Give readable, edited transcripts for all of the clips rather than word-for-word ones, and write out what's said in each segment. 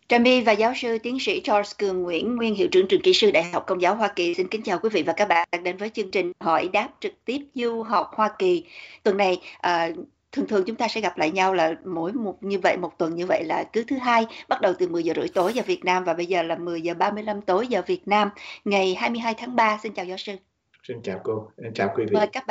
Trà My và giáo sư tiến sĩ Charles Cường Nguyễn, nguyên hiệu trưởng trường kỹ sư Đại học Công giáo Hoa Kỳ xin kính chào quý vị và các bạn đang đến với chương trình hỏi đáp trực tiếp du học Hoa Kỳ. Tuần này thường thường chúng ta sẽ gặp lại nhau là mỗi một tuần như vậy là cứ thứ hai, bắt đầu từ 10 giờ rưỡi tối giờ Việt Nam và bây giờ là 10 giờ 35 tối giờ Việt Nam, ngày 22 tháng 3. Xin chào giáo sư. Xin chào cô, xin chào quý vị.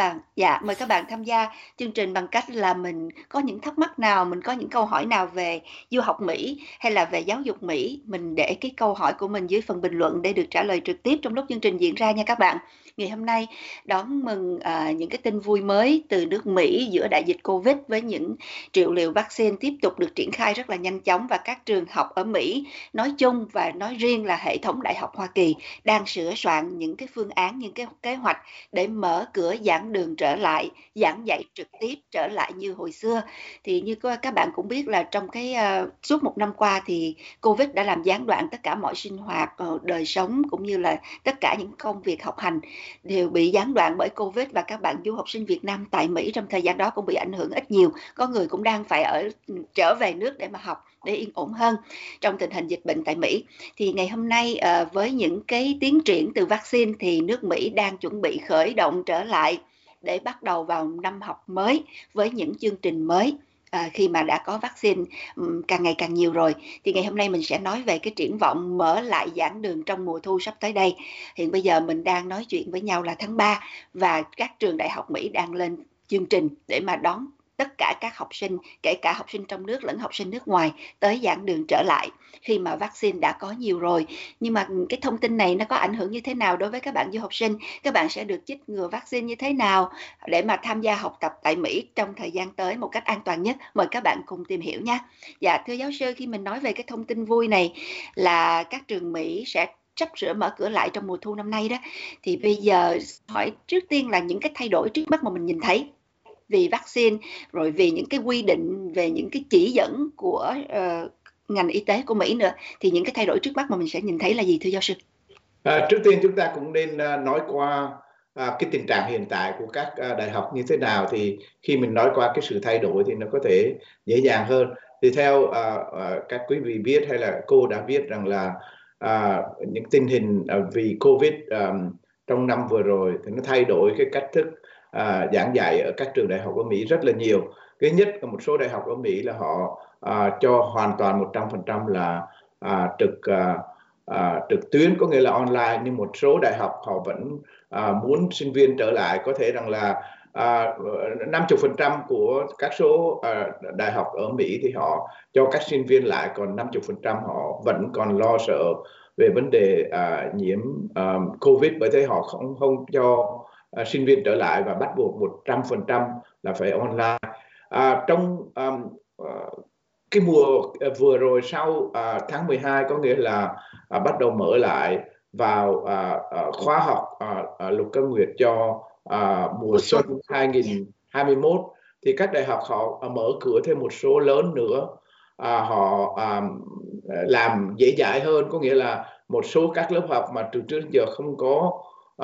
Mời các bạn tham gia chương trình bằng cách là mình có những thắc mắc nào, mình có những câu hỏi nào về du học Mỹ hay là về giáo dục Mỹ, mình để cái câu hỏi của mình dưới phần bình luận để được trả lời trực tiếp trong lúc chương trình diễn ra nha các bạn. Ngày hôm nay đón mừng những cái tin vui mới từ nước Mỹ giữa đại dịch Covid với những triệu liều vaccine tiếp tục được triển khai rất là nhanh chóng, và các trường học ở Mỹ nói chung và nói riêng là hệ thống đại học Hoa Kỳ đang sửa soạn những cái phương án, những cái kế hoạch để mở cửa giảng đường trở lại, giảng dạy trực tiếp trở lại như hồi xưa. Thì như các bạn cũng biết là trong cái suốt một năm qua thì Covid đã làm gián đoạn tất cả mọi sinh hoạt, đời sống cũng như là tất cả những công việc học hành đều bị gián đoạn bởi Covid, và các bạn du học sinh Việt Nam tại Mỹ trong thời gian đó cũng bị ảnh hưởng ít nhiều. Có người cũng đang phải trở về nước để mà học, để yên ổn hơn trong tình hình dịch bệnh tại Mỹ. Thì ngày hôm nay với những cái tiến triển từ vaccine thì nước Mỹ đang chuẩn bị khởi động trở lại để bắt đầu vào năm học mới với những chương trình mới. Khi mà đã có vaccine càng ngày càng nhiều rồi, thì ngày hôm nay mình sẽ nói về cái triển vọng mở lại giảng đường trong mùa thu sắp tới đây. Hiện bây giờ mình đang nói chuyện với nhau là tháng 3 và các trường đại học Mỹ đang lên chương trình để mà đón tất cả các học sinh, kể cả học sinh trong nước lẫn học sinh nước ngoài, tới giảng đường trở lại khi mà vaccine đã có nhiều rồi. Nhưng mà cái thông tin này nó có ảnh hưởng như thế nào đối với các bạn du học sinh? Các bạn sẽ được chích ngừa vaccine như thế nào để mà tham gia học tập tại Mỹ trong thời gian tới một cách an toàn nhất? Mời các bạn cùng tìm hiểu nha. Dạ, thưa giáo sư, khi mình nói về cái thông tin vui này là các trường Mỹ sẽ sắp sửa mở cửa lại trong mùa thu năm nay đó, thì bây giờ hỏi trước tiên là những cái thay đổi trước mắt mà mình nhìn thấy vì vaccine, rồi vì những cái quy định, về những cái chỉ dẫn của ngành y tế của Mỹ nữa, thì những cái thay đổi trước mắt mà mình sẽ nhìn thấy là gì thưa giáo sư? Trước tiên chúng ta cũng nên nói qua cái tình trạng hiện tại của các đại học như thế nào, thì khi mình nói qua cái sự thay đổi thì nó có thể dễ dàng hơn. Thì theo các quý vị biết hay là cô đã biết rằng là những tình hình vì Covid trong năm vừa rồi thì nó thay đổi cái cách thức giảng dạy ở các trường đại học ở Mỹ rất là nhiều. Cái nhất là một số đại học ở Mỹ là họ cho hoàn toàn 100% là trực tuyến, có nghĩa là online, nhưng một số đại học họ vẫn muốn sinh viên trở lại. Có thể rằng là 50% của các số đại học ở Mỹ thì họ cho các sinh viên lại, còn 50% họ vẫn còn lo sợ về vấn đề nhiễm Covid, bởi thế họ không cho sinh viên trở lại và bắt buộc 100% là phải online. Trong cái mùa vừa rồi sau tháng 12, có nghĩa là bắt đầu mở lại vào khóa học Lục Căn Nguyệt cho mùa xuân 2021, thì các đại học họ mở cửa thêm một số lớn nữa. Họ làm dễ dãi hơn, có nghĩa là một số các lớp học mà từ trước giờ không có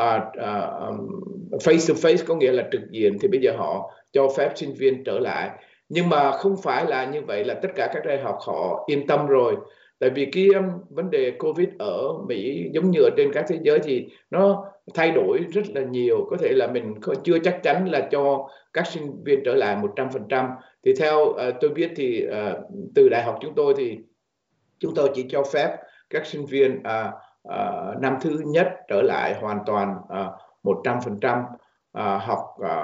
face to face, có nghĩa là trực diện, thì bây giờ họ cho phép sinh viên trở lại. Nhưng mà không phải là như vậy là tất cả các đại học họ yên tâm rồi, tại vì cái vấn đề Covid ở Mỹ giống như ở trên các thế giới thì nó thay đổi rất là nhiều. Có thể là mình chưa chắc chắn là cho các sinh viên trở lại 100%. Thì theo tôi biết thì từ đại học chúng tôi thì chúng tôi chỉ cho phép các sinh viên năm thứ nhất trở lại hoàn toàn 100% học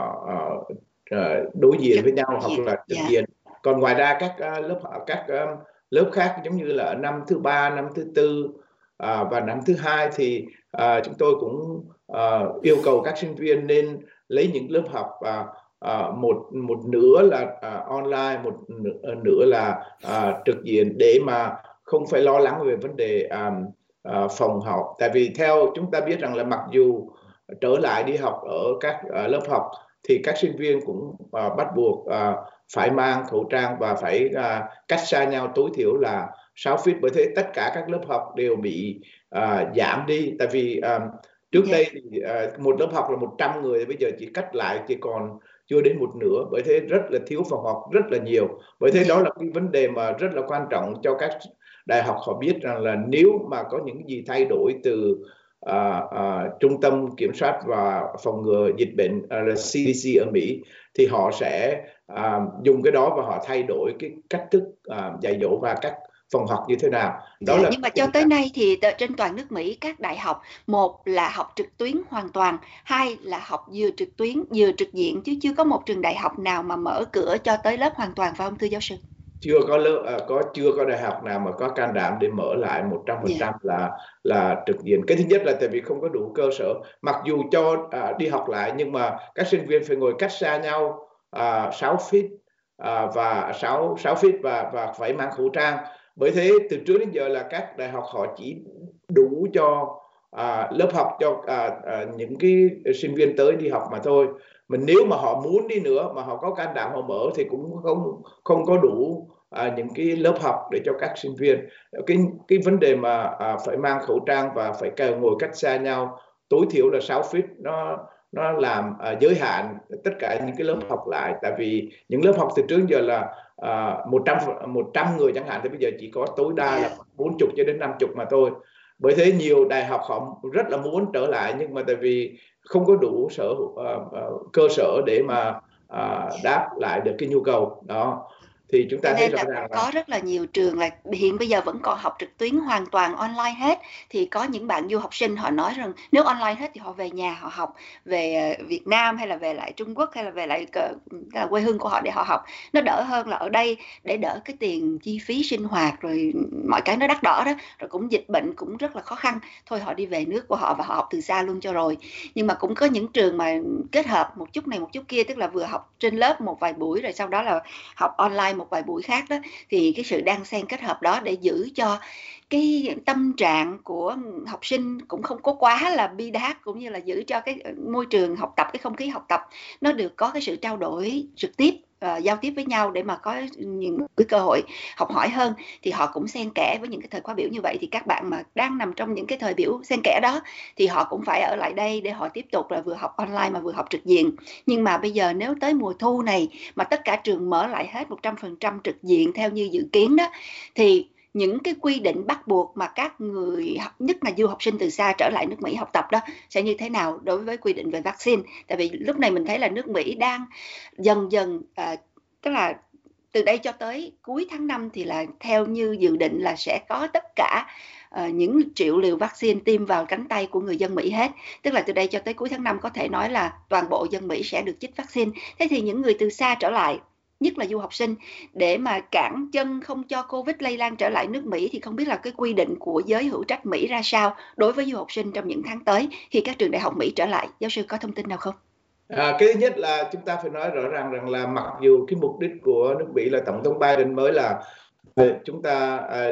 đối diện với nhau, hoặc là trực diện. Còn ngoài ra các lớp khác giống như là năm thứ ba, năm thứ tư và năm thứ hai thì chúng tôi cũng yêu cầu các sinh viên nên lấy những lớp học một nửa là online, một nửa là trực diện, để mà không phải lo lắng về vấn đề phòng học. Tại vì theo chúng ta biết rằng là mặc dù trở lại đi học ở các lớp học thì các sinh viên cũng bắt buộc phải mang khẩu trang và phải cách xa nhau tối thiểu là 6 feet. Bởi thế tất cả các lớp học đều bị giảm đi. Tại vì trước đây thì một lớp học là 100 người, bây giờ chỉ cắt lại chỉ còn chưa đến một nửa. Bởi thế rất là thiếu phòng học rất là nhiều. Bởi thế đó là cái vấn đề mà rất là quan trọng cho các đại học họ biết rằng là nếu mà có những gì thay đổi từ Trung tâm Kiểm soát và Phòng ngừa Dịch bệnh là CDC ở Mỹ, thì họ sẽ dùng cái đó và họ thay đổi cái cách thức dạy dỗ và các phòng học như thế nào. Đó Dạ, là nhưng mà cho tới nay thì trên toàn nước Mỹ các đại học, một là học trực tuyến hoàn toàn, hai là học vừa trực tuyến vừa trực diện, chứ chưa có một trường đại học nào mà mở cửa cho tới lớp hoàn toàn, phải không thưa giáo sư? chưa có đại học nào mà có can đảm để mở lại 100% Dạ. là trực diện. Cái thứ nhất là tại vì không có đủ cơ sở, mặc dù cho đi học lại nhưng mà các sinh viên phải ngồi cách xa nhau 6 feet và 6 feet và phải mang khẩu trang. Bởi thế từ trước đến giờ là các đại học họ chỉ đủ cho lớp học cho những cái sinh viên tới đi học mà thôi. Mà nếu mà họ muốn đi nữa mà họ có can đảm họ mở thì cũng không có đủ những cái lớp học để cho các sinh viên. Cái vấn đề mà phải mang khẩu trang và phải ngồi cách xa nhau tối thiểu là 6 feet, nó làm giới hạn tất cả những cái lớp học lại. Tại vì những lớp học từ trước giờ là 100 người chẳng hạn, thì bây giờ chỉ có tối đa là 40 cho đến 50 mà thôi. Bởi thế nhiều đại học họ rất là muốn trở lại, nhưng mà tại vì không có đủ cơ sở để mà đáp lại được cái nhu cầu đó, thì chúng Cho ta thấy nên rõ là ràng là có rất là nhiều trường là hiện bây giờ vẫn còn học trực tuyến hoàn toàn online hết. Thì có những bạn du học sinh họ nói rằng nếu online hết thì họ về nhà họ học, về Việt Nam hay là về lại Trung Quốc hay là về lại là quê hương của họ để họ học. Nó đỡ hơn là ở đây để đỡ cái tiền chi phí sinh hoạt rồi mọi cái nó đắt đỏ đó, rồi cũng dịch bệnh cũng rất là khó khăn. Thôi họ đi về nước của họ và họ học từ xa luôn cho rồi. Nhưng mà cũng có những trường mà kết hợp một chút này một chút kia, tức là vừa học trên lớp một vài buổi rồi sau đó là học online một vài buổi khác đó, thì cái sự đan xen kết hợp đó để giữ cho cái tâm trạng của học sinh cũng không có quá là bi đát, cũng như là giữ cho cái môi trường học tập, cái không khí học tập nó được có cái sự trao đổi trực tiếp, giao tiếp với nhau để mà có những cái cơ hội học hỏi hơn. Thì họ cũng xen kẽ với những cái thời khóa biểu như vậy, thì các bạn mà đang nằm trong những cái thời biểu xen kẽ đó thì họ cũng phải ở lại đây để họ tiếp tục là vừa học online mà vừa học trực diện. Nhưng mà bây giờ nếu tới mùa thu này mà tất cả trường mở lại hết 100% trực diện theo như dự kiến đó, thì những cái quy định bắt buộc mà các người nhất là du học sinh từ xa trở lại nước Mỹ học tập đó sẽ như thế nào đối với quy định về vaccine? Tại vì lúc này mình thấy là nước Mỹ đang dần dần tức là từ đây cho tới cuối tháng 5 thì là theo như dự định là sẽ có tất cả những triệu liều vaccine tiêm vào cánh tay của người dân Mỹ hết. Tức là từ đây cho tới cuối tháng 5 có thể nói là toàn bộ dân Mỹ sẽ được chích vaccine. Thế thì những người từ xa trở lại, nhất là du học sinh, để mà cản chân không cho Covid lây lan trở lại nước Mỹ, thì không biết là cái quy định của giới hữu trách Mỹ ra sao đối với du học sinh trong những tháng tới khi các trường đại học Mỹ trở lại. Giáo sư có thông tin nào không? cái thứ nhất là chúng ta phải nói rõ ràng rằng là mặc dù cái mục đích của nước Mỹ là Tổng thống Biden mới là chúng ta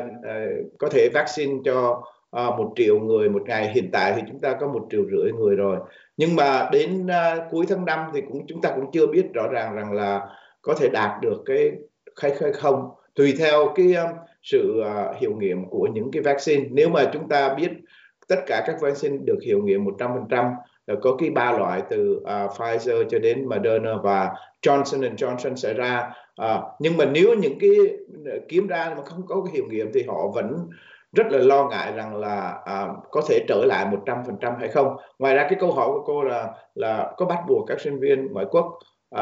có thể vaccine cho 1 triệu người một ngày. Hiện tại thì chúng ta có 1,5 triệu người rồi, nhưng mà đến cuối tháng 5 thì chúng ta cũng chưa biết rõ ràng rằng là có thể đạt được cái hay không, tùy theo cái sự hiệu nghiệm của những cái vaccine. Nếu mà chúng ta biết tất cả các vaccine được hiệu nghiệm 100%, có cái 3 loại từ Pfizer cho đến Moderna và Johnson Johnson sẽ ra. Nhưng mà nếu những cái kiếm ra mà không có cái hiệu nghiệm thì họ vẫn rất là lo ngại rằng là có thể trở lại 100% hay không. Ngoài ra cái câu hỏi của cô là có bắt buộc các sinh viên ngoại quốc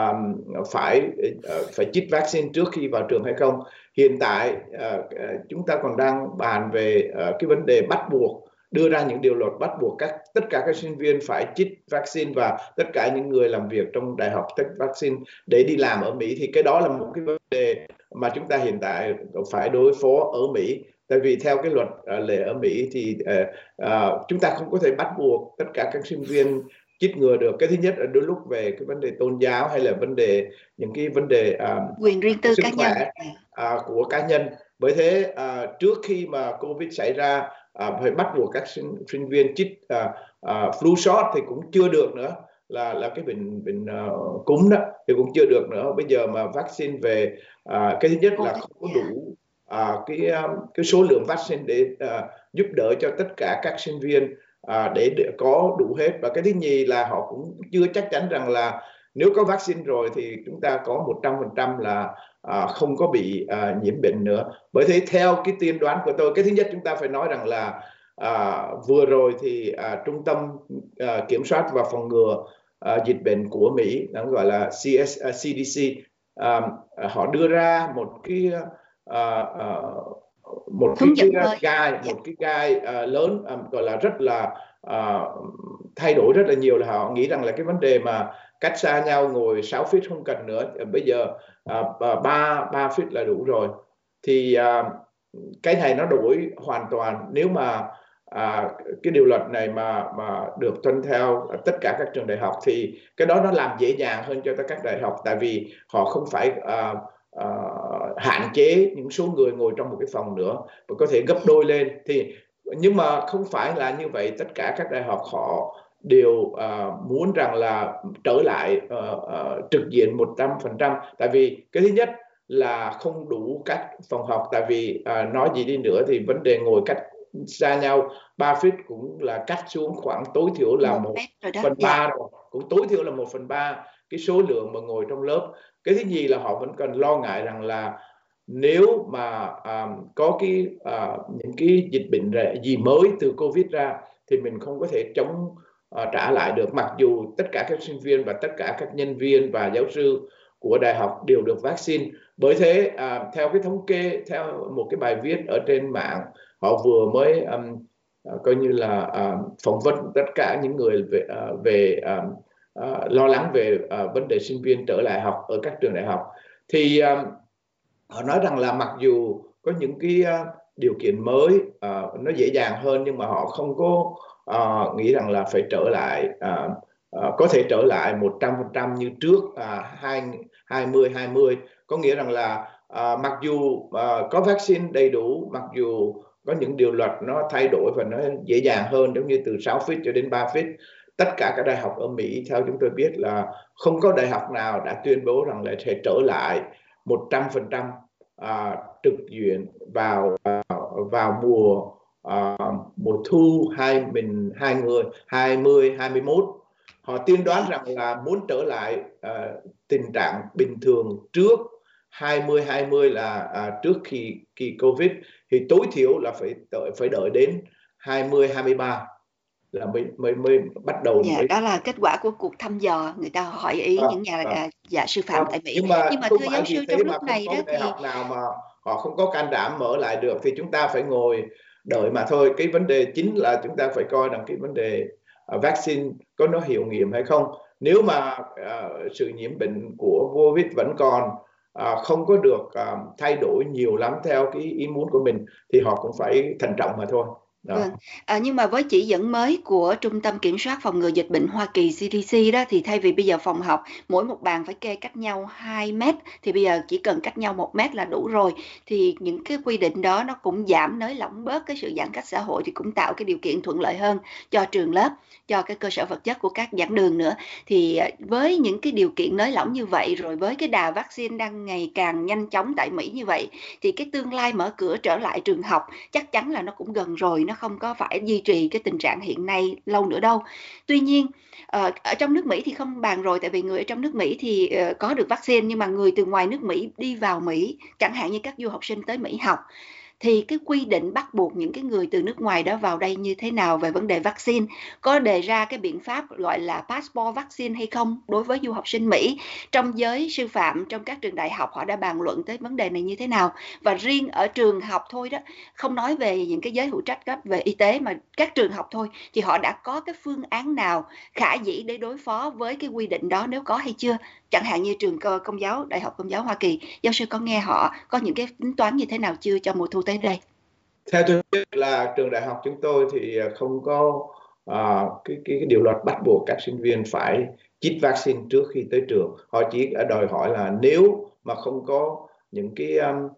phải chích vaccine trước khi vào trường hay không. Hiện tại chúng ta còn đang bàn về cái vấn đề bắt buộc, đưa ra những điều luật bắt buộc tất cả các sinh viên phải chích vaccine và tất cả những người làm việc trong đại học chích vaccine để đi làm ở Mỹ. Thì cái đó là một cái vấn đề mà chúng ta hiện tại phải đối phó ở Mỹ. Tại vì theo cái luật lệ ở Mỹ thì chúng ta không có thể bắt buộc tất cả các sinh viên chích ngừa được. Cái thứ nhất là đôi lúc về cái vấn đề tôn giáo hay là những cái vấn đề Quyền riêng tư sức cá nhân. khỏe của cá nhân. Bởi thế trước khi mà Covid xảy ra phải bắt buộc các sinh viên chích flu shot thì cũng chưa được nữa, là cái bệnh cúm đó thì cũng chưa được nữa. Bây giờ mà vaccine về cái thứ nhất là không có đủ cái số lượng vaccine để giúp đỡ cho tất cả các sinh viên để có đủ hết. Và cái thứ nhì là họ cũng chưa chắc chắn rằng là nếu có vaccine rồi thì chúng ta có 100% là không có bị nhiễm bệnh nữa. Bởi thế theo cái tiên đoán của tôi, cái thứ nhất chúng ta phải nói rằng là vừa rồi thì Trung tâm Kiểm soát và Phòng ngừa dịch bệnh của Mỹ, nó gọi là CDC, họ đưa ra một hướng dẫn cái mới. guide lớn, gọi là rất là thay đổi rất là nhiều. Là họ nghĩ rằng là cái vấn đề mà cách xa nhau ngồi 6 feet không cần nữa, bây giờ 3 feet là đủ rồi. Thì cái này nó đổi hoàn toàn nếu mà cái điều luật này mà được tuân theo tất cả các trường đại học, thì cái đó nó làm dễ dàng hơn cho các đại học, tại vì họ không phải hạn chế những số người ngồi trong một cái phòng nữa và có thể gấp đôi lên. Thì nhưng mà không phải là như vậy, tất cả các đại học họ đều muốn rằng là trở lại trực diện 100%. Tại vì cái thứ nhất là không đủ các phòng học, tại vì nói gì đi nữa thì vấn đề ngồi cách xa nhau 3 feet cũng là cách xuống khoảng tối thiểu là 1/3 rồi, cũng tối thiểu là 1/3 cái số lượng mà ngồi trong lớp. Cái thứ nhì là họ vẫn cần lo ngại rằng là nếu mà có những cái dịch bệnh gì mới từ Covid ra thì mình không có thể chống trả lại được, mặc dù tất cả các sinh viên và tất cả các nhân viên và giáo sư của đại học đều được vaccine. Bởi thế theo cái thống kê, theo một cái bài viết ở trên mạng, họ vừa mới coi như là phỏng vấn tất cả những người về lo lắng về vấn đề sinh viên trở lại học ở các trường đại học. Thì họ nói rằng là mặc dù có những cái điều kiện mới nó dễ dàng hơn, nhưng mà họ không có nghĩ rằng là phải trở lại có thể trở lại 100% như trước 2020. Có nghĩa rằng là mặc dù có vaccine đầy đủ, mặc dù có những điều luật nó thay đổi và nó dễ dàng hơn, giống như từ 6 feet cho đến 3 feet, tất cả các đại học ở Mỹ theo chúng tôi biết là không có đại học nào đã tuyên bố rằng là sẽ trở lại 100% trực diện vào mùa thu 2021. Họ tiên đoán rằng là muốn trở lại tình trạng bình thường trước 2020 là trước khi Covid, thì tối thiểu là phải đợi đến 2023 là mới bắt đầu. Đó là kết quả của cuộc thăm dò, người ta hỏi ý những nhà sư phạm tại Mỹ. Nhưng mà thưa giáo sư, trong lúc này đó thì học nào mà họ không có can đảm mở lại được thì chúng ta phải ngồi đợi mà thôi. Cái vấn đề chính là chúng ta phải coi rằng cái vấn đề vaccine có nó hiệu nghiệm hay không. Nếu mà sự nhiễm bệnh của Covid vẫn còn không có được thay đổi nhiều lắm theo cái ý muốn của mình thì họ cũng phải thận trọng mà thôi. Vâng. Nhưng mà với chỉ dẫn mới của Trung tâm Kiểm soát Phòng ngừa Dịch bệnh Hoa Kỳ CDC đó, thì thay vì bây giờ phòng học mỗi một bàn phải kê cách nhau 2 mét, thì bây giờ chỉ cần cách nhau 1 mét là đủ rồi. Thì những cái quy định đó nó cũng giảm nới lỏng bớt cái sự giãn cách xã hội, thì cũng tạo cái điều kiện thuận lợi hơn cho trường lớp, cho cái cơ sở vật chất của các giảng đường nữa. Thì với những cái điều kiện nới lỏng như vậy, rồi với cái đà vaccine đang ngày càng nhanh chóng tại Mỹ như vậy, thì cái tương lai mở cửa trở lại trường học chắc chắn là nó cũng gần rồi, nó không có phải duy trì cái tình trạng hiện nay lâu nữa đâu. Tuy nhiên ở trong nước Mỹ thì không bàn rồi, tại vì người ở trong nước Mỹ thì có được vaccine, nhưng mà người từ ngoài nước Mỹ đi vào Mỹ, chẳng hạn như các du học sinh tới Mỹ học, thì cái quy định bắt buộc những cái người từ nước ngoài đó vào đây như thế nào về vấn đề vaccine? Có đề ra cái biện pháp gọi là passport vaccine hay không đối với du học sinh Mỹ? Trong giới sư phạm, trong các trường đại học họ đã bàn luận tới vấn đề này như thế nào? Và riêng ở trường học thôi đó, không nói về những cái giới hữu trách cấp về y tế, mà các trường học thôi, thì họ đã có cái phương án nào khả dĩ để đối phó với cái quy định đó nếu có hay chưa? Chẳng hạn như trường Công giáo, Đại học Công giáo Hoa Kỳ, giáo sư có nghe họ có những cái tính toán như thế nào chưa cho mùa thu tới đây? Theo tôi biết là trường đại học chúng tôi thì không có cái điều luật bắt buộc các sinh viên phải chích vaccine trước khi tới trường. Họ chỉ đòi hỏi là nếu mà không có những cái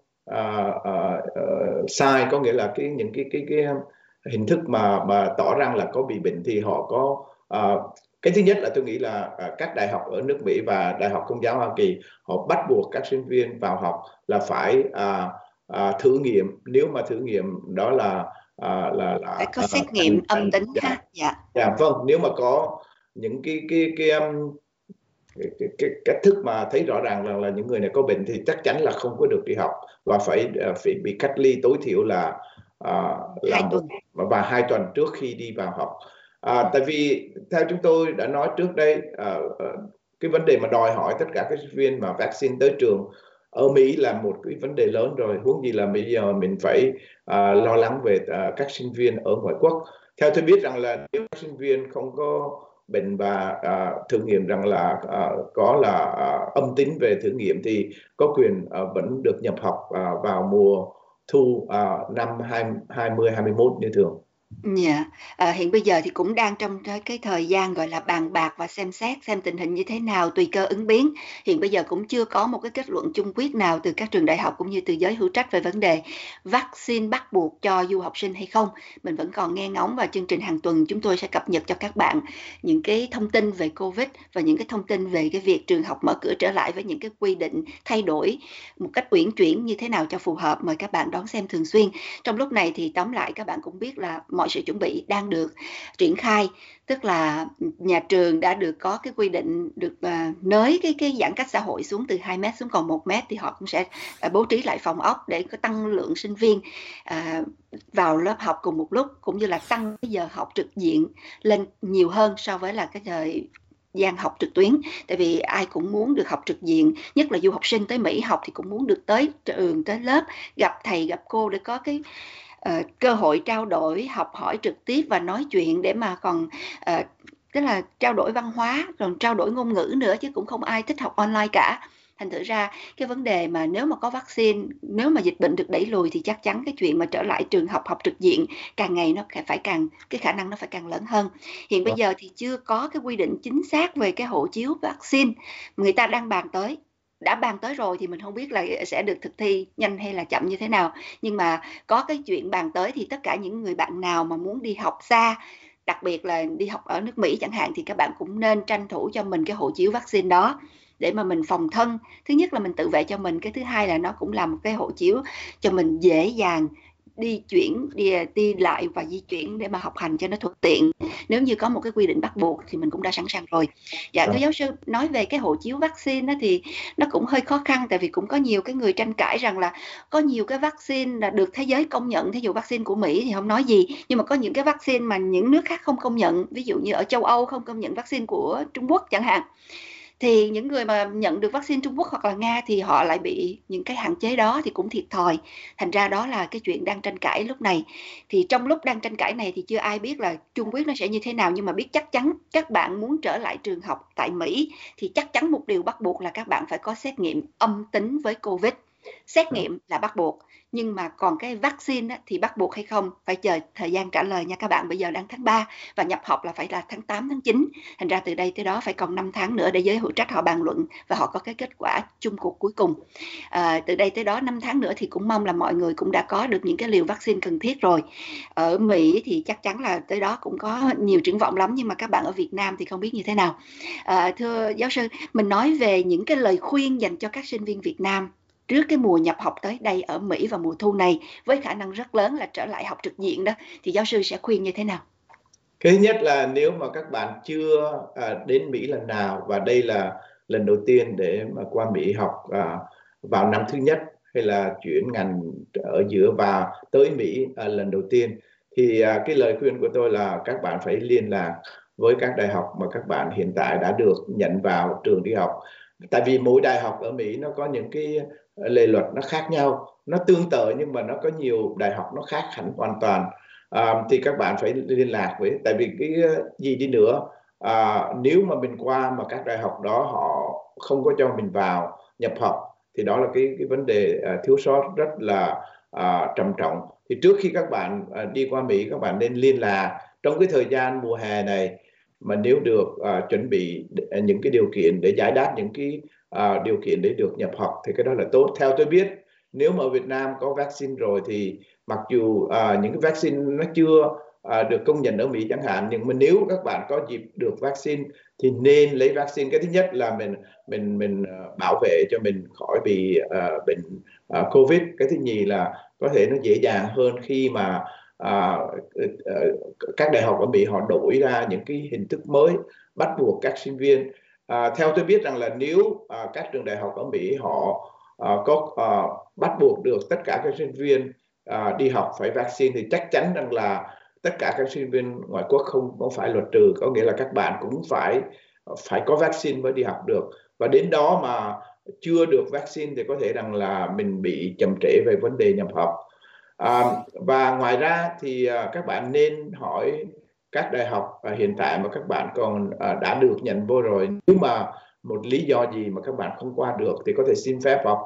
sai, có nghĩa là những cái hình thức mà tỏ rằng là có bị bệnh, thì họ có cái thứ nhất là tôi nghĩ là các đại học ở nước Mỹ và Đại học Công giáo Hoa Kỳ họ bắt buộc các sinh viên vào học là phải thử nghiệm. Nếu mà thử nghiệm đó là phải có xét nghiệm âm tính ha. Dạ vâng, nếu mà có những cách thức mà thấy rõ ràng rằng là những người này có bệnh thì chắc chắn là không có được đi học và phải bị cách ly tối thiểu là 2 tuần. 2 tuần trước khi đi vào học. Tại vì theo chúng tôi đã nói trước đây, cái vấn đề mà đòi hỏi tất cả các sinh viên mà vaccine tới trường ở Mỹ là một cái vấn đề lớn rồi, huống gì là bây giờ mình phải lo lắng về các sinh viên ở ngoại quốc. Theo tôi biết rằng là nếu các sinh viên không có bệnh và thử nghiệm rằng là âm tính về thử nghiệm thì có quyền vẫn được nhập học vào mùa thu năm 2021 như thường. Dạ, hiện bây giờ thì cũng đang trong cái thời gian gọi là bàn bạc và xem xét xem tình hình như thế nào, tùy cơ ứng biến. Hiện bây giờ cũng chưa có một cái kết luận chung quyết nào từ các trường đại học cũng như từ giới hữu trách về vấn đề vaccine bắt buộc cho du học sinh hay không. Mình vẫn còn nghe ngóng và chương trình hàng tuần chúng tôi sẽ cập nhật cho các bạn những cái thông tin về Covid và những cái thông tin về cái việc trường học mở cửa trở lại với những cái quy định thay đổi một cách uyển chuyển như thế nào cho phù hợp. Mời các bạn đón xem thường xuyên. Trong lúc này thì tóm lại các bạn cũng biết là mọi sự chuẩn bị đang được triển khai, tức là nhà trường đã được có cái quy định được nới cái giãn cách xã hội xuống từ 2 mét xuống còn 1 mét, thì họ cũng sẽ bố trí lại phòng ốc để có tăng lượng sinh viên vào lớp học cùng một lúc, cũng như là tăng cái giờ học trực diện lên nhiều hơn so với là cái thời gian học trực tuyến. Tại vì ai cũng muốn được học trực diện, nhất là du học sinh tới Mỹ học thì cũng muốn được tới trường tới lớp, gặp thầy gặp cô để có cái cơ hội trao đổi, học hỏi trực tiếp và nói chuyện để mà còn tức là trao đổi văn hóa, còn trao đổi ngôn ngữ nữa, chứ cũng không ai thích học online cả. Thành thử ra cái vấn đề mà nếu mà có vaccine, nếu mà dịch bệnh được đẩy lùi thì chắc chắn cái chuyện mà trở lại trường học học trực diện càng ngày nó phải càng, cái khả năng nó phải càng lớn hơn. Hiện bây giờ thì chưa có cái quy định chính xác về cái hộ chiếu vaccine, người ta đang bàn tới, đã bàn tới rồi thì mình không biết là sẽ được thực thi nhanh hay là chậm như thế nào. Nhưng mà có cái chuyện bàn tới thì tất cả những người bạn nào mà muốn đi học xa, đặc biệt là đi học ở nước Mỹ chẳng hạn, thì các bạn cũng nên tranh thủ cho mình cái hộ chiếu vaccine đó để mà mình phòng thân. Thứ nhất là mình tự vệ cho mình, cái thứ hai là nó cũng là một cái hộ chiếu cho mình dễ dàng đi chuyển đi lại và di chuyển để mà học hành cho nó thuận tiện. Nếu như có một cái quy định bắt buộc thì mình cũng đã sẵn sàng rồi. Dạ thưa giáo sư, nói về cái hộ chiếu vaccine đó thì nó cũng hơi khó khăn, tại vì cũng có nhiều cái người tranh cãi rằng là có nhiều cái vaccine là được thế giới công nhận, thí dụ vaccine của Mỹ thì không nói gì, nhưng mà có những cái vaccine mà những nước khác không công nhận, ví dụ như ở châu Âu không công nhận vaccine của Trung Quốc chẳng hạn, thì những người mà nhận được vaccine Trung Quốc hoặc là Nga thì họ lại bị những cái hạn chế đó thì cũng thiệt thòi. Thành ra đó là cái chuyện đang tranh cãi lúc này. Thì trong lúc đang tranh cãi này thì chưa ai biết là chung quyết nó sẽ như thế nào, nhưng mà biết chắc chắn các bạn muốn trở lại trường học tại Mỹ thì chắc chắn một điều bắt buộc là các bạn phải có xét nghiệm âm tính với Covid. Xét nghiệm là bắt buộc, nhưng mà còn cái vaccine thì bắt buộc hay không phải chờ thời gian trả lời nha các bạn. Bây giờ đang tháng 3 và nhập học là phải là tháng 8, tháng 9. Thành ra từ đây tới đó phải còn 5 tháng nữa để giới hữu trách họ bàn luận và họ có cái kết quả chung cuộc cuối cùng. Từ đây tới đó 5 tháng nữa thì cũng mong là mọi người cũng đã có được những cái liều vaccine cần thiết rồi. Ở Mỹ thì chắc chắn là tới đó cũng có nhiều triển vọng lắm, nhưng mà các bạn ở Việt Nam thì không biết như thế nào. Thưa giáo sư, mình nói về những cái lời khuyên dành cho các sinh viên Việt Nam trước cái mùa nhập học tới đây ở Mỹ vào mùa thu này, với khả năng rất lớn là trở lại học trực diện đó, thì giáo sư sẽ khuyên như thế nào? Cái thứ nhất là nếu mà các bạn chưa đến Mỹ lần nào và đây là lần đầu tiên để mà qua Mỹ học vào năm thứ nhất, hay là chuyển ngành ở giữa và tới Mỹ lần đầu tiên, thì cái lời khuyên của tôi là các bạn phải liên lạc với các đại học mà các bạn hiện tại đã được nhận vào trường đi học. Tại vì mỗi đại học ở Mỹ nó có những cái lề luật nó khác nhau, nó tương tự nhưng mà nó có nhiều đại học nó khác hẳn hoàn toàn. Thì các bạn phải liên lạc với, tại vì cái gì đi nữa, nếu mà mình qua mà các đại học đó họ không có cho mình vào nhập học thì đó là cái vấn đề thiếu sót rất là trầm trọng. Thì trước khi các bạn đi qua Mỹ, các bạn nên liên lạc trong cái thời gian mùa hè này, mà nếu được chuẩn bị những cái điều kiện để giải đáp những cái điều kiện để được nhập học thì cái đó là tốt. Theo tôi biết, nếu mà ở Việt Nam có vaccine rồi thì mặc dù những cái vaccine nó chưa được công nhận ở Mỹ chẳng hạn, nhưng mà nếu các bạn có dịp được vaccine thì nên lấy vaccine. Cái thứ nhất là mình bảo vệ cho mình khỏi bị bệnh Covid. Cái thứ nhì là có thể nó dễ dàng hơn khi mà các đại học ở Mỹ họ đổi ra những cái hình thức mới bắt buộc các sinh viên Theo tôi biết rằng là nếu các trường đại học ở Mỹ họ có bắt buộc được tất cả các sinh viên đi học phải vaccine, thì chắc chắn rằng là tất cả các sinh viên ngoại quốc không phải luật trừ, có nghĩa là các bạn cũng phải có vaccine mới đi học được. Và đến đó mà chưa được vaccine thì có thể rằng là mình bị chậm trễ về vấn đề nhập học. Và ngoài ra thì các bạn nên hỏi các đại học hiện tại mà các bạn còn đã được nhận vô rồi, nếu mà một lý do gì mà các bạn không qua được thì có thể xin phép học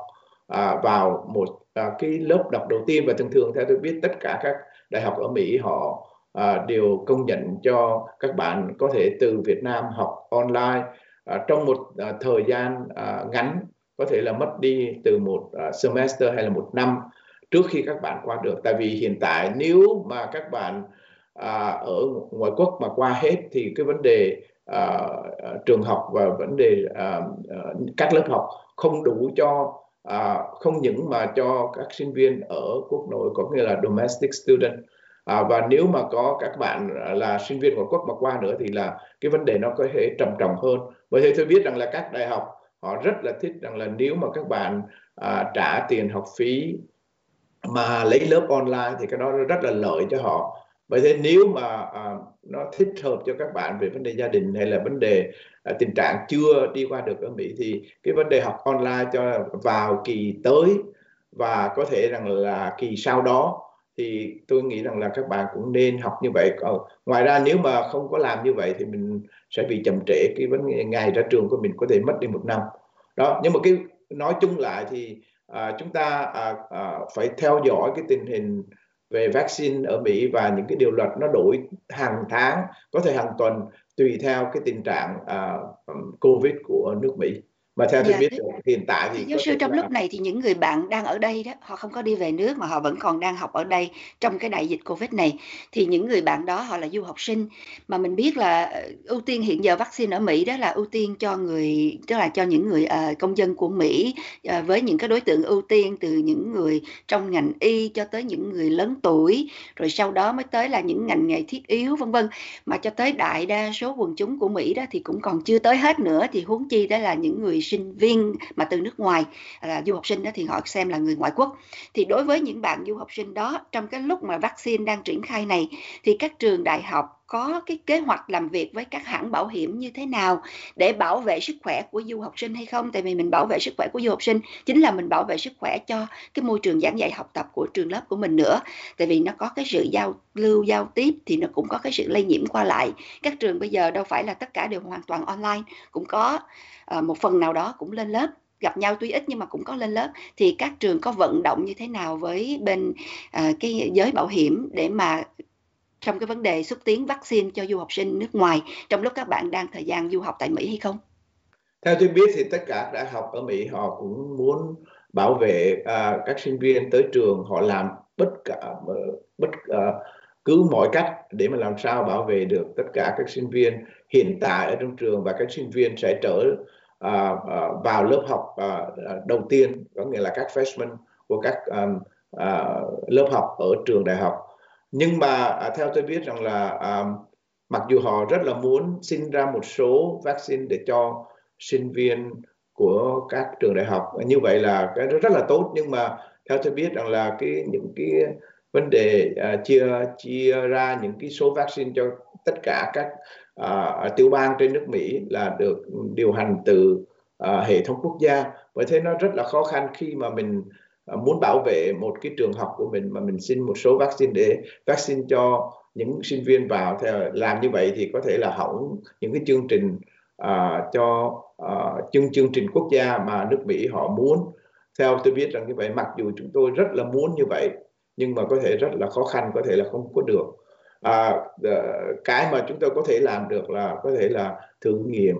vào một cái lớp đọc đầu tiên. Và thường thường theo tôi biết tất cả các đại học ở Mỹ họ đều công nhận cho các bạn có thể từ Việt Nam học online trong một thời gian ngắn, có thể là mất đi từ một semester hay là một năm trước khi các bạn qua được. Tại vì hiện tại nếu mà các bạn ở ngoại quốc mà qua hết thì cái vấn đề trường học và vấn đề các lớp học không đủ cho không những mà cho các sinh viên ở quốc nội, có nghĩa là domestic student, và nếu mà có các bạn là sinh viên ngoại quốc mà qua nữa thì là cái vấn đề nó có thể trầm trọng hơn. Bởi thế tôi biết rằng là các đại học họ rất là thích rằng là nếu mà các bạn trả tiền học phí mà lấy lớp online thì cái đó rất là lợi cho họ. Bởi thế nếu mà nó thích hợp cho các bạn về vấn đề gia đình hay là vấn đề tình trạng chưa đi qua được ở Mỹ, thì cái vấn đề học online cho vào kỳ tới và có thể rằng là kỳ sau đó, thì tôi nghĩ rằng là các bạn cũng nên học như vậy. Ngoài ra nếu mà không có làm như vậy thì mình sẽ bị chậm trễ cái vấn đề ngày ra trường của mình, có thể mất đi một năm đó. Nhưng mà cái nói chung lại thì chúng ta phải theo dõi cái tình hình về vaccine ở Mỹ, và những cái điều luật nó đổi hàng tháng, có thể hàng tuần, tùy theo cái tình trạng COVID của nước Mỹ. Mà theo tôi Dạ, biết hiện tại thưa thì giáo có sư, thể trong là lúc này thì những người bạn đang ở đây đó, họ không có đi về nước mà họ vẫn còn đang học ở đây trong cái đại dịch Covid này, thì những người bạn đó họ là du học sinh, mà mình biết là ưu tiên hiện giờ vaccine ở Mỹ đó là ưu tiên cho người, tức là cho những người công dân của Mỹ, với những cái đối tượng ưu tiên từ những người trong ngành y cho tới những người lớn tuổi, rồi sau đó mới tới là những ngành nghề thiết yếu vân vân. Mà cho tới đại đa số quần chúng của Mỹ đó thì cũng còn chưa tới hết nữa, thì huống chi đó là những người sinh viên mà từ nước ngoài, là du học sinh đó, thì họ xem là người ngoại quốc. Thì đối với những bạn du học sinh đó, trong cái lúc mà vaccine đang triển khai này, thì các trường đại học có cái kế hoạch làm việc với các hãng bảo hiểm như thế nào để bảo vệ sức khỏe của du học sinh hay không? Tại vì mình bảo vệ sức khỏe của du học sinh chính là mình bảo vệ sức khỏe cho cái môi trường giảng dạy học tập của trường lớp của mình nữa. Tại vì nó có cái sự giao lưu giao tiếp thì nó cũng có cái sự lây nhiễm qua lại. Các trường bây giờ đâu phải là tất cả đều hoàn toàn online, cũng có một phần nào đó cũng lên lớp, gặp nhau tuy ít nhưng mà cũng có lên lớp. Thì các trường có vận động như thế nào với bên cái giới bảo hiểm để mà trong cái vấn đề xúc tiến vaccine cho du học sinh nước ngoài trong lúc các bạn đang thời gian du học tại Mỹ hay không? theo tôi biết thì tất cả đại học ở Mỹ họ cũng muốn bảo vệ các sinh viên tới trường, họ làm bất cứ mọi cách để mà làm sao bảo vệ được tất cả các sinh viên hiện tại ở trong trường, và các sinh viên sẽ trở vào lớp học đầu tiên, có nghĩa là các freshman của các lớp học ở trường đại học. Nhưng mà theo tôi biết rằng là mặc dù họ rất là muốn sinh ra một số vaccine để cho sinh viên của các trường đại học, như vậy là cái rất là tốt, nhưng mà theo tôi biết rằng là những cái vấn đề chia ra những cái số vaccine cho tất cả các tiểu bang trên nước Mỹ là được điều hành từ hệ thống quốc gia. Bởi thế nó rất là khó khăn khi mà mình muốn bảo vệ một cái trường học của mình mà mình xin một số vaccine để vaccine cho những sinh viên vào. Theo làm như vậy thì có thể là hỏng những cái chương trình cho chương trình quốc gia mà nước Mỹ họ muốn. Theo tôi biết rằng như vậy, mặc dù chúng tôi rất là muốn như vậy nhưng mà có thể rất là khó khăn, có thể là không có được. Cái mà chúng tôi có thể làm được là có thể là thử nghiệm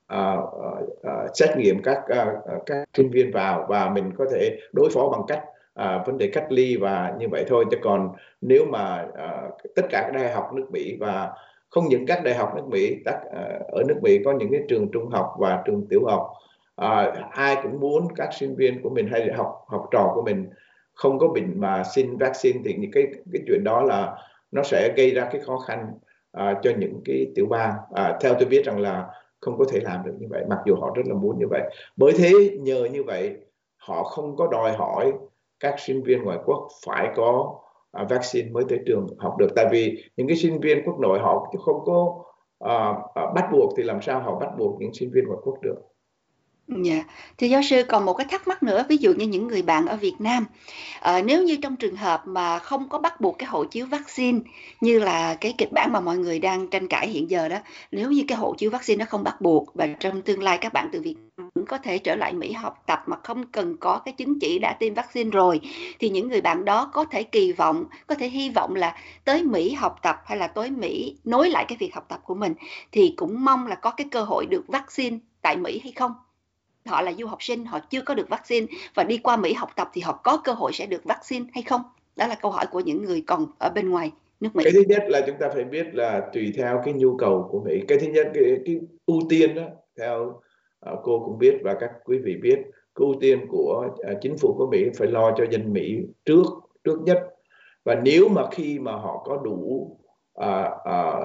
xét nghiệm các sinh viên vào, và mình có thể đối phó bằng cách vấn đề cách ly và như vậy thôi. Chứ còn nếu mà tất cả các đại học nước Mỹ, và không những các đại học nước Mỹ, ở nước Mỹ có những cái trường trung học và trường tiểu học, ai cũng muốn các sinh viên của mình hay học trò của mình không có bệnh mà xin vaccine, thì những cái chuyện đó là nó sẽ gây ra cái khó khăn cho những cái tiểu bang. Theo tôi biết rằng là không có thể làm được như vậy, mặc dù họ rất là muốn như vậy. Bởi thế nhờ như vậy họ không có đòi hỏi các sinh viên ngoại quốc phải có vaccine mới tới trường học được, tại vì những cái sinh viên quốc nội họ không có bắt buộc, thì làm sao họ bắt buộc những sinh viên ngoại quốc được. Dạ. Thưa giáo sư, còn một cái thắc mắc nữa, ví dụ như những người bạn ở Việt Nam, nếu như trong trường hợp mà không có bắt buộc cái hộ chiếu vaccine, như là cái kịch bản mà mọi người đang tranh cãi hiện giờ đó, nếu như cái hộ chiếu vaccine nó không bắt buộc và trong tương lai các bạn từ Việt Nam vẫn có thể trở lại Mỹ học tập mà không cần có cái chứng chỉ đã tiêm vaccine rồi, thì những người bạn đó có thể kỳ vọng, có thể hy vọng là tới Mỹ học tập hay là tới Mỹ nối lại cái việc học tập của mình, thì cũng mong là có cái cơ hội được vaccine tại Mỹ hay không? Họ là du học sinh, họ chưa có được vaccine và đi qua Mỹ học tập thì họ có cơ hội sẽ được vaccine hay không? Đó là câu hỏi của những người còn ở bên ngoài nước Cái Mỹ. thứ nhất là chúng ta phải biết là tùy theo cái nhu cầu của Mỹ. Cái thứ nhất, cái ưu tiên đó, theo cô cũng biết và các quý vị biết, cái ưu tiên của chính phủ của Mỹ phải lo cho dân Mỹ trước trước nhất. Và nếu mà khi mà họ có đủ à, à,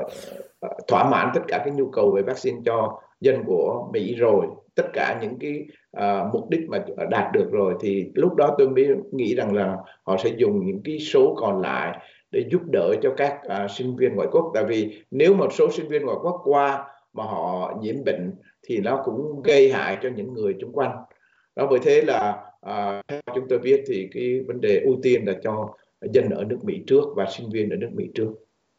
thỏa mãn tất cả cái nhu cầu về vaccine cho dân của Mỹ rồi, tất cả những cái mục đích mà đạt được rồi, thì lúc đó tôi mới nghĩ rằng là họ sẽ dùng những cái số còn lại để giúp đỡ cho các sinh viên ngoại quốc. Tại vì nếu một số sinh viên ngoại quốc qua mà họ nhiễm bệnh thì nó cũng gây hại cho những người xung quanh đó. Bởi thế là theo chúng tôi biết thì cái vấn đề ưu tiên là cho dân ở nước Mỹ trước và sinh viên ở nước Mỹ trước.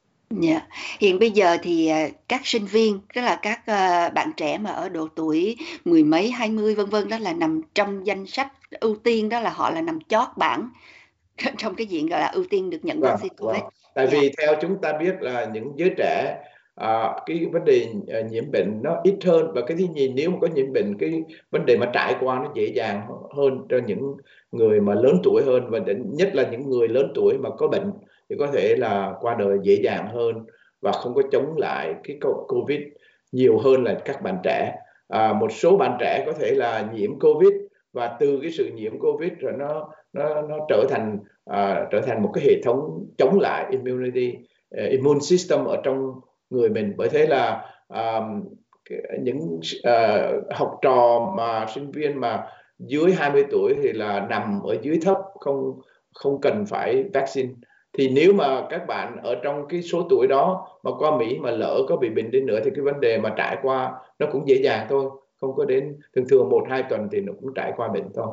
Dạ. Hiện bây giờ thì các sinh viên, tức là các bạn trẻ mà ở độ tuổi mười mấy, 20 vân vân, đó là nằm trong danh sách ưu tiên, đó là họ là nằm chót bảng trong cái diện gọi là ưu tiên được nhận Vâng, vaccine COVID. vâng. Tại Dạ. vì theo chúng ta biết là những giới trẻ cái vấn đề nhiễm bệnh nó ít hơn, và cái thứ nhì, nếu mà có nhiễm bệnh, cái vấn đề mà trải qua nó dễ dàng hơn cho những người mà lớn tuổi hơn, và nhất là những người lớn tuổi mà có bệnh thì có thể là qua đời dễ dàng hơn và không có chống lại cái COVID nhiều hơn là các bạn trẻ. Một số bạn trẻ có thể là nhiễm COVID và từ cái sự nhiễm COVID rồi nó trở thành một cái hệ thống chống lại immune system ở trong người mình. Bởi thế là những học trò mà sinh viên mà dưới 20 tuổi thì là nằm ở dưới thấp, không không cần phải vaccine. Thì nếu mà các bạn ở trong cái số tuổi đó mà qua Mỹ mà lỡ có bị bệnh đi nữa thì cái vấn đề mà trải qua nó cũng dễ dàng thôi, không có đến thường thường 1-2 tuần thì nó cũng trải qua bệnh thôi.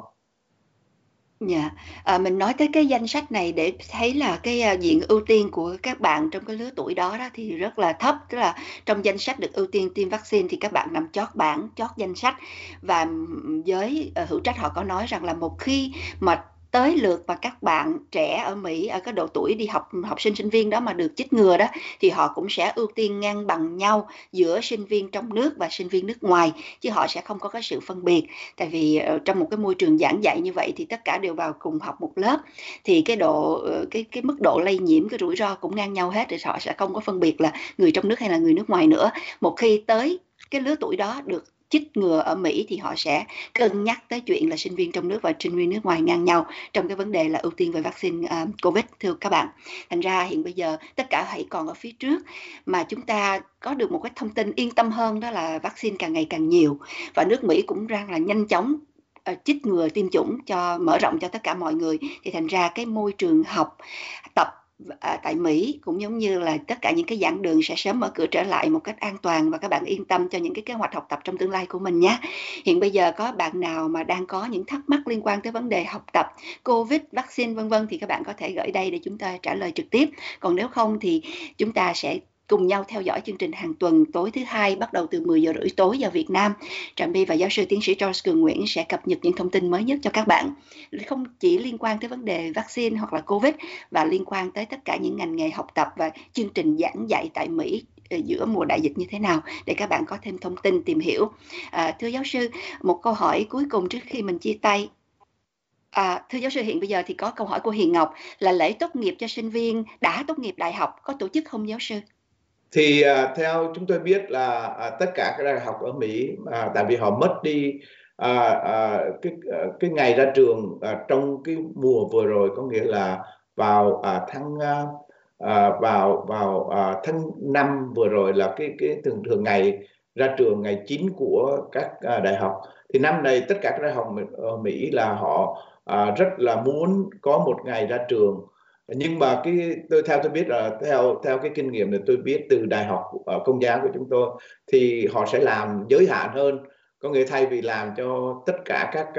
Dạ, mình nói tới cái danh sách này để thấy là cái diện ưu tiên của các bạn trong cái lứa tuổi đó đó thì rất là thấp, tức là trong danh sách được ưu tiên tiêm vaccine thì các bạn nằm chót bảng, chót danh sách. Và giới hữu trách họ có nói rằng là một khi mà tới lượt mà các bạn trẻ ở Mỹ ở cái độ tuổi đi học, học sinh sinh viên đó mà được chích ngừa đó, thì họ cũng sẽ ưu tiên ngang bằng nhau giữa sinh viên trong nước và sinh viên nước ngoài, chứ họ sẽ không có cái sự phân biệt. Tại vì trong một cái môi trường giảng dạy như vậy thì tất cả đều vào cùng học một lớp, thì cái độ cái mức độ lây nhiễm, cái rủi ro cũng ngang nhau hết, thì họ sẽ không có phân biệt là người trong nước hay là người nước ngoài nữa. Một khi tới cái lứa tuổi đó được chích ngừa ở Mỹ thì họ sẽ cân nhắc tới chuyện là sinh viên trong nước và sinh viên nước ngoài ngang nhau trong cái vấn đề là ưu tiên về vaccine COVID, thưa các bạn. Thành ra hiện bây giờ tất cả hãy còn ở phía trước, mà chúng ta có được một cái thông tin yên tâm hơn, đó là vaccine càng ngày càng nhiều và nước Mỹ cũng đang là nhanh chóng chích ngừa tiêm chủng cho mở rộng cho tất cả mọi người, thì thành ra cái môi trường học tập tại Mỹ cũng giống như là tất cả những cái giảng đường sẽ sớm mở cửa trở lại một cách an toàn, và các bạn yên tâm cho những cái kế hoạch học tập trong tương lai của mình nhé. Hiện bây giờ có bạn nào mà đang có những thắc mắc liên quan tới vấn đề học tập, COVID, vaccine vân vân thì các bạn có thể gửi đây để chúng ta trả lời trực tiếp. Còn nếu không thì chúng ta sẽ cùng nhau theo dõi chương trình hàng tuần tối thứ hai bắt đầu từ 10 giờ rưỡi tối giờ Việt Nam. Trà My và giáo sư tiến sĩ George Cường Nguyễn sẽ cập nhật những thông tin mới nhất cho các bạn, không chỉ liên quan tới vấn đề vaccine hoặc là COVID, và liên quan tới tất cả những ngành nghề học tập và chương trình giảng dạy tại Mỹ giữa mùa đại dịch như thế nào, để các bạn có thêm thông tin tìm hiểu. Thưa giáo sư, một câu hỏi cuối cùng trước khi mình chia tay. Thưa giáo sư, hiện bây giờ thì có câu hỏi của Hiền Ngọc là lễ tốt nghiệp cho sinh viên đã tốt nghiệp đại học có tổ chức không giáo sư? Thì theo chúng tôi biết là tất cả các đại học ở Mỹ, tại vì họ mất đi cái ngày ra trường trong cái mùa vừa rồi, có nghĩa là vào tháng 5 vừa rồi, là cái thường thường ngày ra trường ngày 9 của các đại học. Thì năm nay tất cả các đại học ở Mỹ là họ rất là muốn có một ngày ra trường, nhưng mà theo tôi biết là theo cái kinh nghiệm này tôi biết từ đại học Công giáo của chúng tôi thì họ sẽ làm giới hạn hơn, có nghĩa thay vì làm cho tất cả các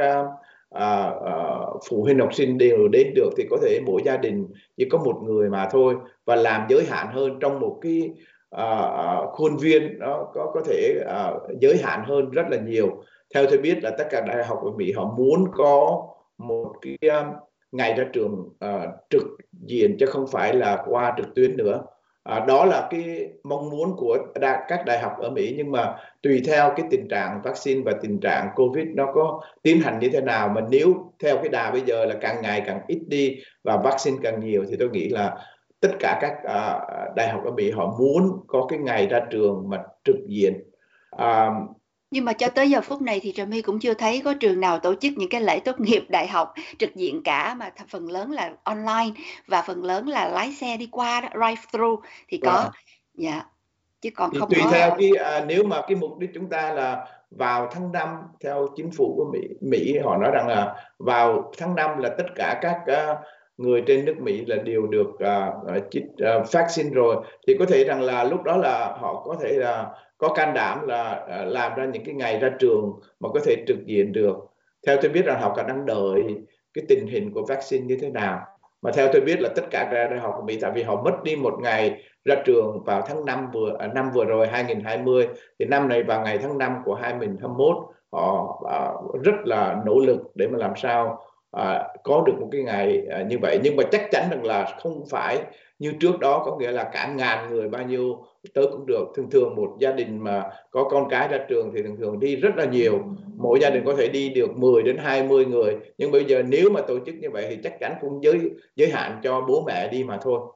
phụ huynh học sinh đều đến được thì có thể mỗi gia đình chỉ có một người mà thôi, và làm giới hạn hơn trong một cái khuôn viên nó có thể giới hạn hơn rất là nhiều. Theo tôi biết là tất cả đại học ở Mỹ họ muốn có một cái ngày ra trường trực diện chứ không phải là qua trực tuyến nữa. Đó là cái mong muốn của các đại học ở Mỹ, nhưng mà tùy theo cái tình trạng vaccine và tình trạng Covid nó có tiến hành như thế nào, mà nếu theo cái đà bây giờ là càng ngày càng ít đi và vaccine càng nhiều thì tôi nghĩ là tất cả các đại học ở Mỹ họ muốn có cái ngày ra trường mà trực diện. Nhưng mà cho tới giờ phút này thì Trà My cũng chưa thấy có trường nào tổ chức những cái lễ tốt nghiệp đại học trực diện cả, mà phần lớn là online và phần lớn là lái xe đi qua drive-thru thì có. Dạ, chứ còn thì không tùy có. theo nếu mà cái mục đích chúng ta là vào tháng 5 theo chính phủ của Mỹ họ nói rằng là vào tháng 5 là tất cả các người trên nước Mỹ là đều được chích vaccine rồi, thì có thể rằng là lúc đó là họ có thể là có can đảm là làm ra những cái ngày ra trường mà có thể trực diện được. Theo tôi biết là họ còn đang đợi cái tình hình của vaccine như thế nào, mà theo tôi biết là tất cả các đại học của Mỹ, tại vì họ mất đi một ngày ra trường vào tháng 5 vừa rồi 2020, thì năm này vào ngày tháng 5 của 2021 họ rất là nỗ lực để mà làm sao có được một cái ngày như vậy. Nhưng mà chắc chắn rằng là không phải như trước đó, có nghĩa là cả ngàn người bao nhiêu tới cũng được. Thường thường một gia đình mà có con cái ra trường thì thường thường đi rất là nhiều, mỗi gia đình có thể đi được 10 đến 20 người, nhưng bây giờ nếu mà tổ chức như vậy thì chắc chắn cũng giới hạn cho bố mẹ đi mà thôi.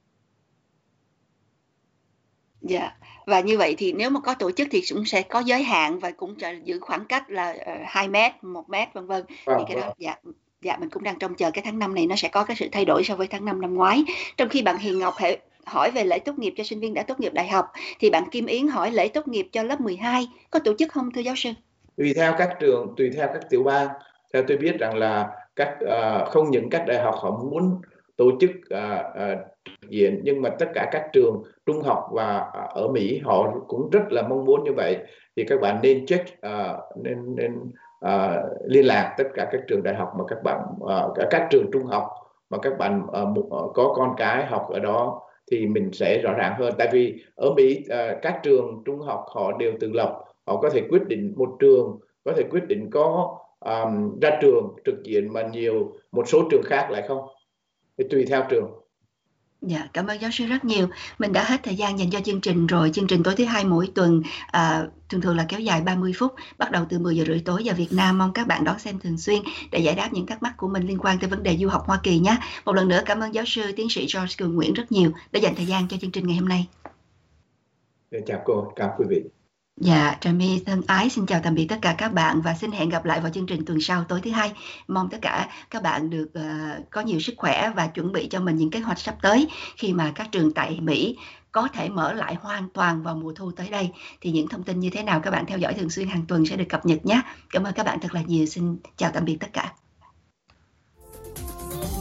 Dạ, và như vậy thì nếu mà có tổ chức thì cũng sẽ có giới hạn và cũng giữ khoảng cách là 2 mét, 1 mét vân vân. Thì cái đó dạ mình cũng đang trông chờ cái tháng 5 này nó sẽ có cái sự thay đổi so với tháng 5 năm ngoái. Trong khi bạn Hiền Ngọc hỏi về lễ tốt nghiệp cho sinh viên đã tốt nghiệp đại học, thì bạn Kim Yến hỏi lễ tốt nghiệp cho lớp 12 có tổ chức không thưa giáo sư? Tùy theo các trường, tùy theo các tiểu bang. Theo tôi biết rằng là không những các đại học họ muốn tổ chức trực diện, nhưng mà tất cả các trường trung học và ở Mỹ họ cũng rất là mong muốn như vậy. Thì các bạn nên check, nên liên lạc tất cả các trường đại học mà các bạn các trường trung học mà các bạn có con cái học ở đó thì mình sẽ rõ ràng hơn. Tại vì ở Mỹ các trường trung học họ đều tự lập, họ có thể quyết định, một trường có thể quyết định có ra trường trực diện mà một số trường khác lại không, thì tùy theo trường. Dạ, cảm ơn giáo sư rất nhiều. Mình đã hết thời gian dành cho chương trình rồi. Chương trình tối thứ hai mỗi tuần thường thường là kéo dài 30 phút, bắt đầu từ 10 giờ rưỡi tối giờ Việt Nam. Mong các bạn đón xem thường xuyên để giải đáp những thắc mắc của mình liên quan tới vấn đề du học Hoa Kỳ nhé. Một lần nữa cảm ơn giáo sư tiến sĩ George Cường Nguyễn rất nhiều đã dành thời gian cho chương trình ngày hôm nay. Chào cô, chào quý vị. Dạ, Trà My thân ái xin chào tạm biệt tất cả các bạn và xin hẹn gặp lại vào chương trình tuần sau tối thứ hai. Mong tất cả các bạn được có nhiều sức khỏe và chuẩn bị cho mình những kế hoạch sắp tới khi mà các trường tại Mỹ có thể mở lại hoàn toàn vào mùa thu tới đây. Thì những thông tin như thế nào các bạn theo dõi thường xuyên hàng tuần sẽ được cập nhật nhé. Cảm ơn các bạn thật là nhiều. Xin chào tạm biệt tất cả.